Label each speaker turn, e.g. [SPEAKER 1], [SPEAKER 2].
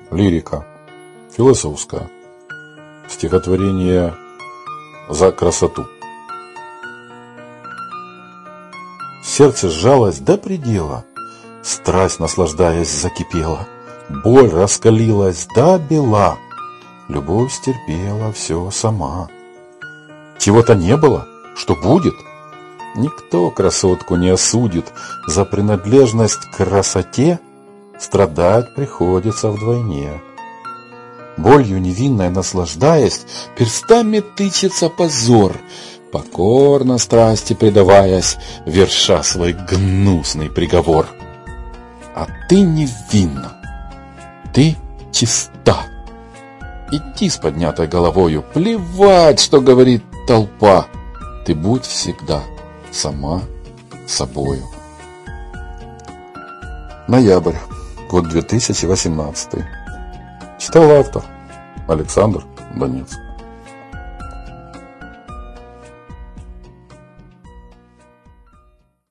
[SPEAKER 1] Лирика. Философская. Стихотворение «За красоту». Сердце сжалось до предела, страсть, наслаждаясь, закипела, боль раскалилась до бела, любовь стерпела все сама. Чего-то не было, что будет? Никто красотку не осудит, за принадлежность к красоте страдать приходится вдвойне. Болью невинной наслаждаясь, перстами тычется позор, покорно страсти предаваясь, верша свой гнусный приговор. А ты невинна, ты чиста. Идти с поднятой головою, плевать, что говорит толпа. Ты будь всегда сама собою. Ноябрь, год 2018. Читал автор Александр Донец.